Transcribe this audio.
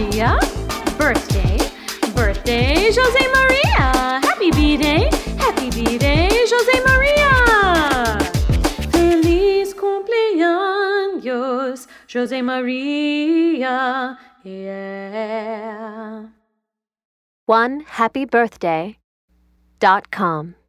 Maria. Birthday, birthday, Jose Maria. Happy B-Day, Jose Maria. Feliz cumpleaños, Jose Maria. Yeah. OneHappyBirthday.com